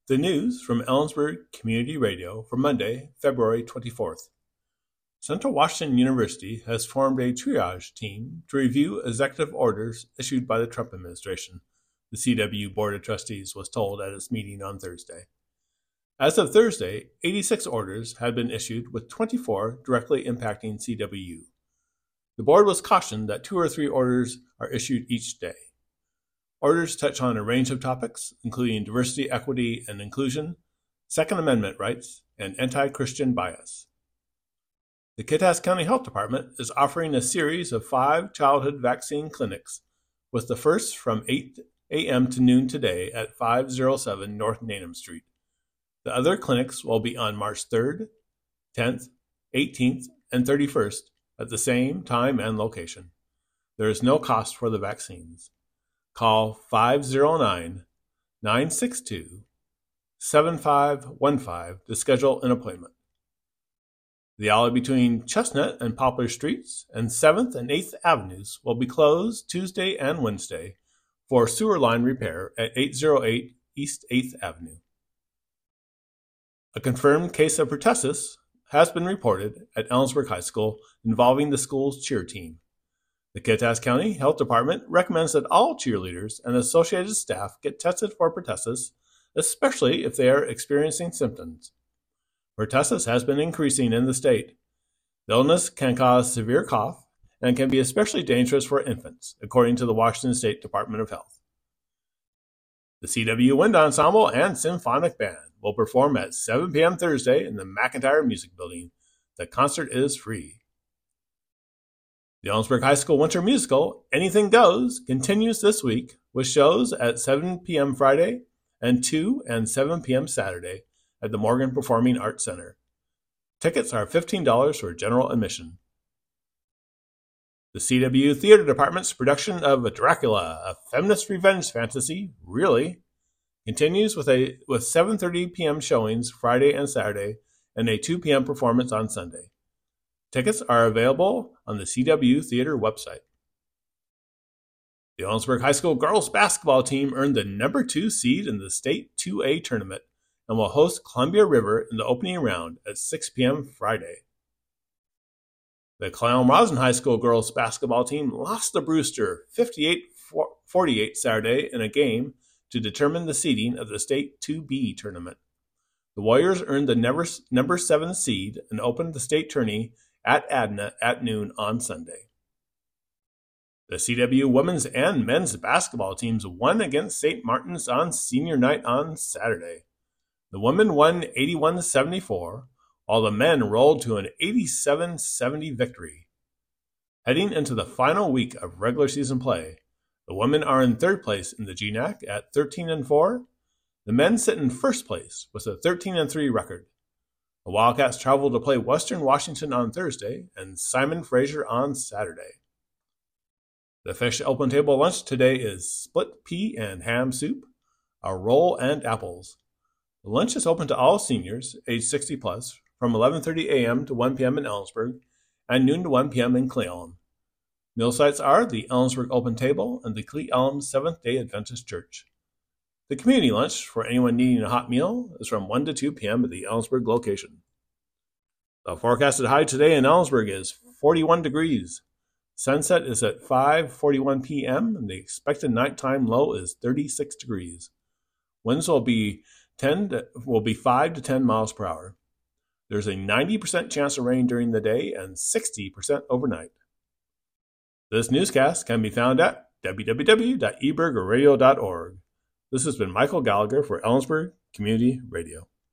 The news from Ellensburg Community Radio for Monday, February 24th. Central Washington University has formed a triage team to review executive orders issued by the Trump administration, the CW Board of Trustees was told at its meeting on Thursday. As of Thursday, 86 orders had been issued, with 24 directly impacting CWU. The board was cautioned that 2 or 3 orders are issued each day. Orders touch on a range of topics, including diversity, equity, and inclusion, Second Amendment rights, and anti-Christian bias. The Kittitas County Health Department is offering a series of 5 childhood vaccine clinics, with the first from 8 a.m. to noon today at 507 North Nanum Street. The other clinics will be on March 3rd, 10th, 18th, and 31st at the same time and location. There is no cost for the vaccines. Call 509-962-7515 to schedule an appointment. The alley between Chestnut and Poplar Streets and 7th and 8th Avenues will be closed Tuesday and Wednesday for sewer line repair at 808 East 8th Avenue. A confirmed case of pertussis has been reported at Ellensburg High School involving the school's cheer team. The Kittitas County Health Department recommends that all cheerleaders and associated staff get tested for pertussis, especially if they are experiencing symptoms. Pertussis has been increasing in the state. The illness can cause severe cough and can be especially dangerous for infants, according to the Washington State Department of Health. The CW Wind Ensemble and Symphonic Band will perform at 7 p.m. Thursday in the McIntyre Music Building. The concert is free. The Ellensburg High School Winter Musical, Anything Goes, continues this week with shows at 7 p.m. Friday and 2 and 7 p.m. Saturday at the Morgan Performing Arts Center. Tickets are $15 for general admission. The CW Theater Department's production of Dracula, a feminist revenge fantasy, really, continues with 7:30 p.m. showings Friday and Saturday and a 2 p.m. performance on Sunday. Tickets are available on the CW Theater website. The Ellensburg High School girls basketball team earned the number 2 seed in the state 2A tournament and will host Columbia River in the opening round at 6 p.m. Friday. The Clallam-Rosin High School girls basketball team lost to Brewster 58-48 Saturday in a game to determine the seeding of the state 2B tournament. The Warriors earned the number 7 seed and opened the state tourney at Adna at noon on Sunday. The CW women's and men's basketball teams won against St. Martin's on senior night on Saturday. The women won 81-74, while the men rolled to an 87-70 victory. Heading into the final week of regular season play, the women are in 3rd place in the GNAC at 13-4. The men sit in 1st place with a 13-3 record. The Wildcats travel to play Western Washington on Thursday and Simon Fraser on Saturday. The Fish Open Table lunch today is split pea and ham soup, a roll, and apples. The lunch is open to all seniors, age 60 plus, from 11:30 a.m. to 1 p.m. in Ellensburg and noon to 1 p.m. in Cle Elum. Meal sites are the Ellensburg Open Table and the Cle Elum Seventh-day Adventist Church. The community lunch for anyone needing a hot meal is from 1 to 2 p.m. at the Ellensburg location. The forecasted high today in Ellensburg is 41 degrees. Sunset is at 5:41 p.m. and the expected nighttime low is 36 degrees. Winds will be 5 to 10 miles per hour. There's a 90% chance of rain during the day and 60% overnight. This newscast can be found at www.ebergradio.org. This has been Michael Gallagher for Ellensburg Community Radio.